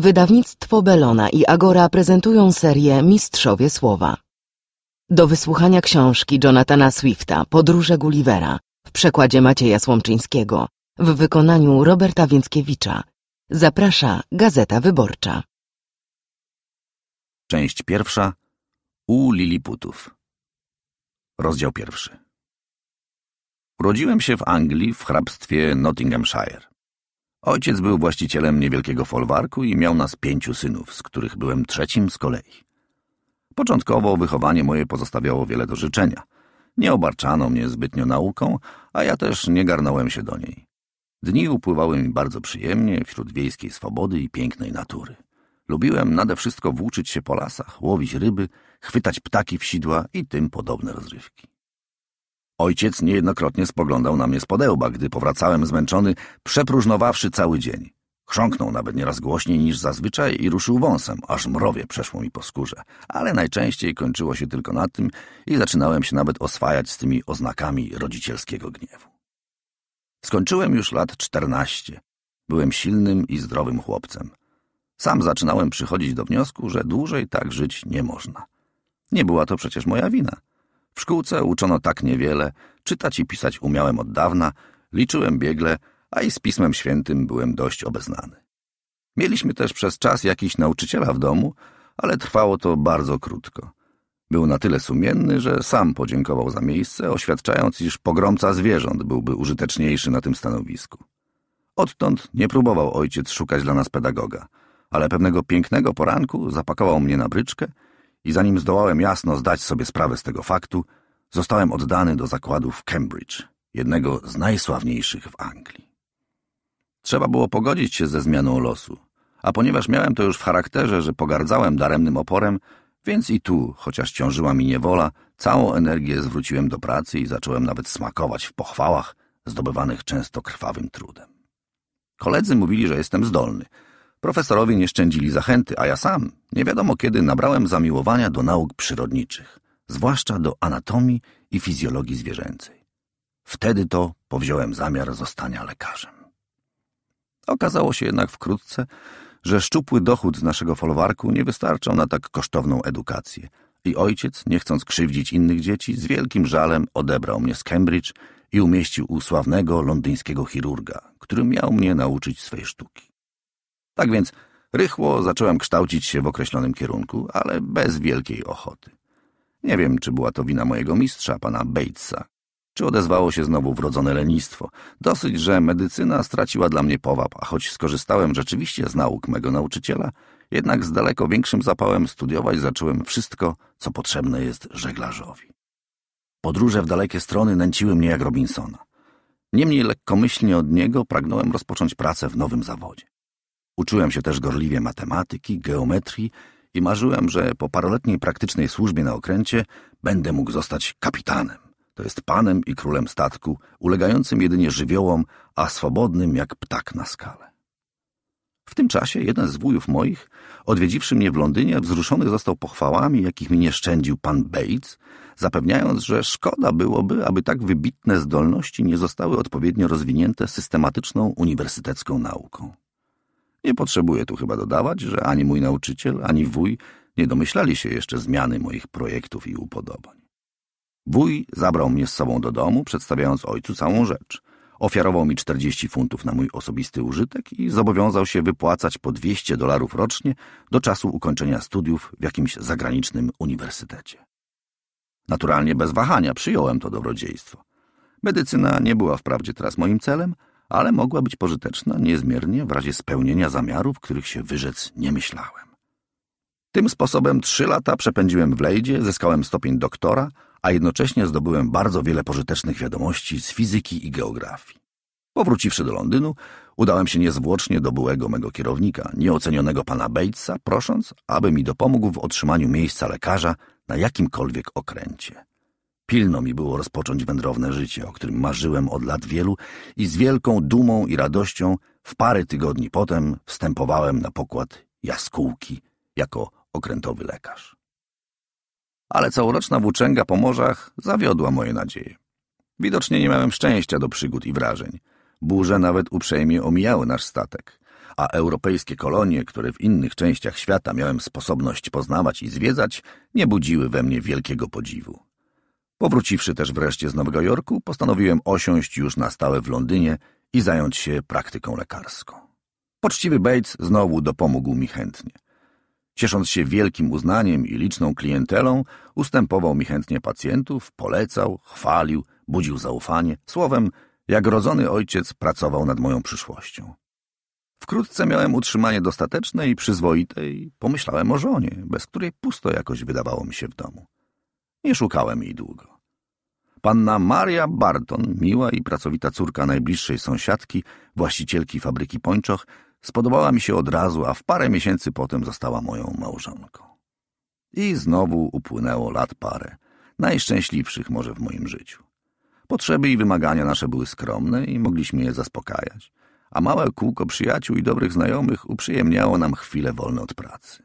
Wydawnictwo Bellona i Agora prezentują serię Mistrzowie Słowa. Do wysłuchania książki Jonathana Swifta Podróże Gullivera w przekładzie Macieja Słomczyńskiego w wykonaniu Roberta Więckiewicza zaprasza Gazeta Wyborcza. Część pierwsza. U Liliputów. Rozdział pierwszy. Urodziłem się w Anglii w hrabstwie Nottinghamshire. Ojciec był właścicielem niewielkiego folwarku i miał nas 5 synów, z których byłem trzecim z kolei. Początkowo wychowanie moje pozostawiało wiele do życzenia. Nie obarczano mnie zbytnio nauką, a ja też nie garnąłem się do niej. Dni upływały mi bardzo przyjemnie wśród wiejskiej swobody i pięknej natury. Lubiłem nade wszystko włóczyć się po lasach, łowić ryby, chwytać ptaki w sidła i tym podobne rozrywki. Ojciec niejednokrotnie spoglądał na mnie z podełba, gdy powracałem zmęczony, przepróżnowawszy cały dzień. Chrząknął nawet nieraz głośniej niż zazwyczaj i ruszył wąsem, aż mrowie przeszło mi po skórze, ale najczęściej kończyło się tylko na tym i zaczynałem się nawet oswajać z tymi oznakami rodzicielskiego gniewu. Skończyłem już lat 14. Byłem silnym i zdrowym chłopcem. Sam zaczynałem przychodzić do wniosku, że dłużej tak żyć nie można. Nie była to przecież moja wina. W szkółce uczono tak niewiele, czytać i pisać umiałem od dawna, liczyłem biegle, a i z Pismem Świętym byłem dość obeznany. Mieliśmy też przez czas jakiś nauczyciela w domu, ale trwało to bardzo krótko. Był na tyle sumienny, że sam podziękował za miejsce, oświadczając, iż pogromca zwierząt byłby użyteczniejszy na tym stanowisku. Odtąd nie próbował ojciec szukać dla nas pedagoga, ale pewnego pięknego poranku zapakował mnie na bryczkę i zanim zdołałem jasno zdać sobie sprawę z tego faktu, zostałem oddany do zakładu w Cambridge, jednego z najsławniejszych w Anglii. Trzeba było pogodzić się ze zmianą losu, a ponieważ miałem to już w charakterze, że pogardzałem daremnym oporem, więc i tu, chociaż ciążyła mi niewola, całą energię zwróciłem do pracy i zacząłem nawet smakować w pochwałach zdobywanych często krwawym trudem. Koledzy mówili, że jestem zdolny. Profesorowie nie szczędzili zachęty, a ja sam nie wiadomo kiedy nabrałem zamiłowania do nauk przyrodniczych, zwłaszcza do anatomii i fizjologii zwierzęcej. Wtedy to powziąłem zamiar zostania lekarzem. Okazało się jednak wkrótce, że szczupły dochód z naszego folwarku nie wystarczał na tak kosztowną edukację i ojciec, nie chcąc krzywdzić innych dzieci, z wielkim żalem odebrał mnie z Cambridge i umieścił u sławnego londyńskiego chirurga, który miał mnie nauczyć swej sztuki. Tak więc rychło zacząłem kształcić się w określonym kierunku, ale bez wielkiej ochoty. Nie wiem, czy była to wina mojego mistrza, pana Batesa, czy odezwało się znowu wrodzone lenistwo. Dosyć, że medycyna straciła dla mnie powab, a choć skorzystałem rzeczywiście z nauk mego nauczyciela, jednak z daleko większym zapałem studiować zacząłem wszystko, co potrzebne jest żeglarzowi. Podróże w dalekie strony nęciły mnie jak Robinsona. Niemniej lekkomyślnie od niego pragnąłem rozpocząć pracę w nowym zawodzie. Uczyłem się też gorliwie matematyki, geometrii i marzyłem, że po paroletniej praktycznej służbie na okręcie będę mógł zostać kapitanem, to jest panem i królem statku, ulegającym jedynie żywiołom, a swobodnym jak ptak na skale. W tym czasie jeden z wujów moich, odwiedziwszy mnie w Londynie, wzruszony został pochwałami, jakich mi nie szczędził pan Bates, zapewniając, że szkoda byłoby, aby tak wybitne zdolności nie zostały odpowiednio rozwinięte systematyczną uniwersytecką nauką. Nie potrzebuję tu chyba dodawać, że ani mój nauczyciel, ani wuj nie domyślali się jeszcze zmiany moich projektów i upodobań. Wuj zabrał mnie z sobą do domu, przedstawiając ojcu całą rzecz. Ofiarował mi 40 funtów na mój osobisty użytek i zobowiązał się wypłacać po $200 rocznie do czasu ukończenia studiów w jakimś zagranicznym uniwersytecie. Naturalnie bez wahania przyjąłem to dobrodziejstwo. Medycyna nie była wprawdzie teraz moim celem, ale mogła być pożyteczna niezmiernie w razie spełnienia zamiarów, których się wyrzec nie myślałem. Tym sposobem 3 lata przepędziłem w Lejdzie, zyskałem stopień doktora, a jednocześnie zdobyłem bardzo wiele pożytecznych wiadomości z fizyki i geografii. Powróciwszy do Londynu, udałem się niezwłocznie do byłego mego kierownika, nieocenionego pana Batesa, prosząc, aby mi dopomógł w otrzymaniu miejsca lekarza na jakimkolwiek okręcie. Pilno mi było rozpocząć wędrowne życie, o którym marzyłem od lat wielu i z wielką dumą i radością w parę tygodni potem wstępowałem na pokład jaskółki jako okrętowy lekarz. Ale całoroczna włóczęga po morzach zawiodła moje nadzieje. Widocznie nie miałem szczęścia do przygód i wrażeń. Burze nawet uprzejmie omijały nasz statek, a europejskie kolonie, które w innych częściach świata miałem sposobność poznawać i zwiedzać, nie budziły we mnie wielkiego podziwu. Powróciwszy też wreszcie z Nowego Jorku, postanowiłem osiąść już na stałe w Londynie i zająć się praktyką lekarską. Poczciwy Bates znowu dopomógł mi chętnie. Ciesząc się wielkim uznaniem i liczną klientelą, ustępował mi chętnie pacjentów, polecał, chwalił, budził zaufanie. Słowem, jak rodzony ojciec pracował nad moją przyszłością. Wkrótce miałem utrzymanie dostateczne i przyzwoite i pomyślałem o żonie, bez której pusto jakoś wydawało mi się w domu. Nie szukałem jej długo. Panna Maria Barton, miła i pracowita córka najbliższej sąsiadki, właścicielki fabryki pończoch, spodobała mi się od razu, a w parę miesięcy potem została moją małżonką. I znowu upłynęło lat parę, najszczęśliwszych może w moim życiu. Potrzeby i wymagania nasze były skromne i mogliśmy je zaspokajać, a małe kółko przyjaciół i dobrych znajomych uprzyjemniało nam chwile wolne od pracy.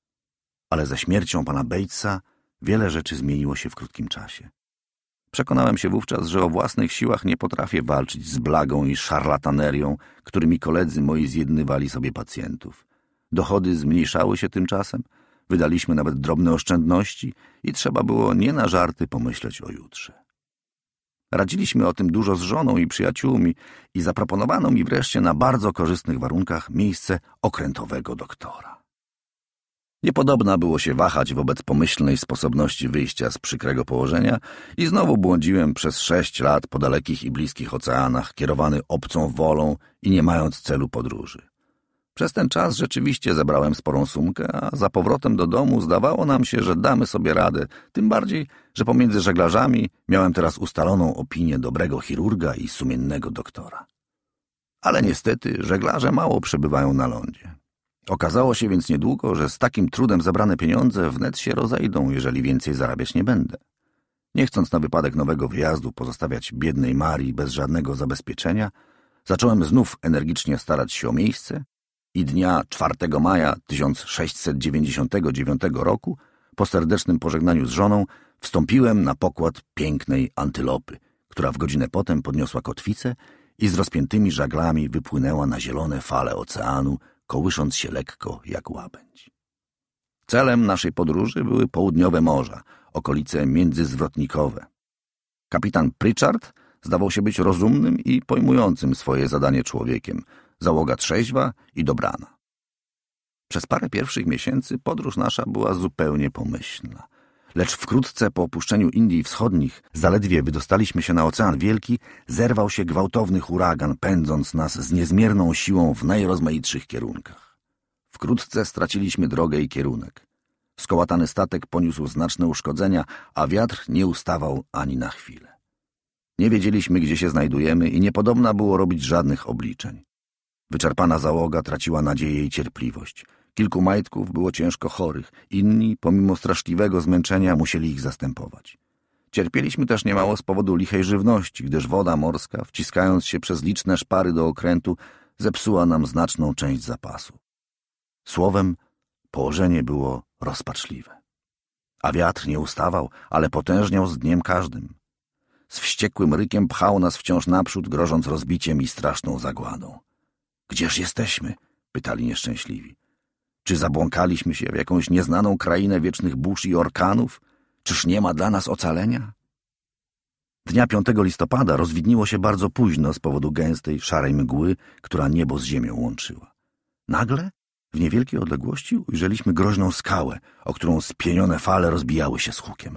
Ale ze śmiercią pana Batesa wiele rzeczy zmieniło się w krótkim czasie. Przekonałem się wówczas, że o własnych siłach nie potrafię walczyć z blagą i szarlatanerią, którymi koledzy moi zjednywali sobie pacjentów. Dochody zmniejszały się tymczasem, wydaliśmy nawet drobne oszczędności i trzeba było nie na żarty pomyśleć o jutrze. Radziliśmy o tym dużo z żoną i przyjaciółmi i zaproponowano mi wreszcie na bardzo korzystnych warunkach miejsce okrętowego doktora. Niepodobna było się wahać wobec pomyślnej sposobności wyjścia z przykrego położenia i znowu błądziłem przez 6 lat po dalekich i bliskich oceanach, kierowany obcą wolą i nie mając celu podróży. Przez ten czas rzeczywiście zebrałem sporą sumkę, a za powrotem do domu zdawało nam się, że damy sobie radę, tym bardziej, że pomiędzy żeglarzami miałem teraz ustaloną opinię dobrego chirurga i sumiennego doktora. Ale niestety żeglarze mało przebywają na lądzie. Okazało się więc niedługo, że z takim trudem zebrane pieniądze wnet się rozejdą, jeżeli więcej zarabiać nie będę. Nie chcąc na wypadek nowego wyjazdu pozostawiać biednej Marii bez żadnego zabezpieczenia, zacząłem znów energicznie starać się o miejsce i dnia 4 maja 1699 roku, po serdecznym pożegnaniu z żoną, wstąpiłem na pokład pięknej Antylopy, która w godzinę potem podniosła kotwicę i z rozpiętymi żaglami wypłynęła na zielone fale oceanu, kołysząc się lekko jak łabędź. Celem naszej podróży były południowe morza, okolice międzyzwrotnikowe. Kapitan Pritchard zdawał się być rozumnym i pojmującym swoje zadanie człowiekiem, załoga trzeźwa i dobrana. Przez parę pierwszych miesięcy podróż nasza była zupełnie pomyślna. Lecz wkrótce po opuszczeniu Indii Wschodnich, zaledwie wydostaliśmy się na Ocean Wielki, zerwał się gwałtowny huragan, pędząc nas z niezmierną siłą w najrozmaitszych kierunkach. Wkrótce straciliśmy drogę i kierunek. Skołatany statek poniósł znaczne uszkodzenia, a wiatr nie ustawał ani na chwilę. Nie wiedzieliśmy, gdzie się znajdujemy i niepodobna było robić żadnych obliczeń. Wyczerpana załoga traciła nadzieję i cierpliwość. Kilku majtków było ciężko chorych, inni, pomimo straszliwego zmęczenia, musieli ich zastępować. Cierpieliśmy też niemało z powodu lichej żywności, gdyż woda morska, wciskając się przez liczne szpary do okrętu, zepsuła nam znaczną część zapasu. Słowem, położenie było rozpaczliwe. A wiatr nie ustawał, ale potężniał z dniem każdym. Z wściekłym rykiem pchał nas wciąż naprzód, grożąc rozbiciem i straszną zagładą. Gdzież jesteśmy? Pytali nieszczęśliwi. Czy zabłąkaliśmy się w jakąś nieznaną krainę wiecznych burz i orkanów? Czyż nie ma dla nas ocalenia? Dnia 5 listopada rozwidniło się bardzo późno z powodu gęstej, szarej mgły, która niebo z ziemią łączyła. Nagle, w niewielkiej odległości, ujrzeliśmy groźną skałę, o którą spienione fale rozbijały się z hukiem.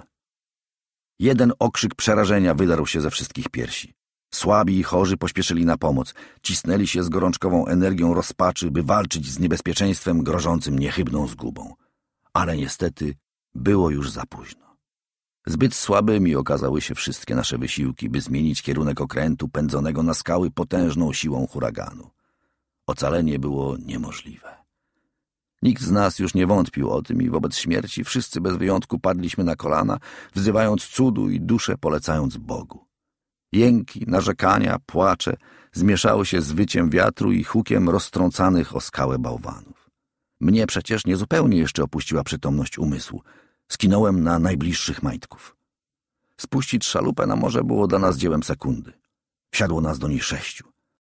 Jeden okrzyk przerażenia wydarł się ze wszystkich piersi. Słabi i chorzy pośpieszyli na pomoc, cisnęli się z gorączkową energią rozpaczy, by walczyć z niebezpieczeństwem grożącym niechybną zgubą. Ale niestety było już za późno. Zbyt słabymi okazały się wszystkie nasze wysiłki, by zmienić kierunek okrętu pędzonego na skały potężną siłą huraganu. Ocalenie było niemożliwe. Nikt z nas już nie wątpił o tym i wobec śmierci wszyscy bez wyjątku padliśmy na kolana, wzywając cudu i duszę polecając Bogu. Jęki, narzekania, płacze zmieszały się z wyciem wiatru i hukiem roztrącanych o skałę bałwanów. Mnie przecież niezupełnie jeszcze opuściła przytomność umysłu. Skinąłem na najbliższych majtków. Spuścić szalupę na morze było dla nas dziełem sekundy. Wsiadło nas do niej 6.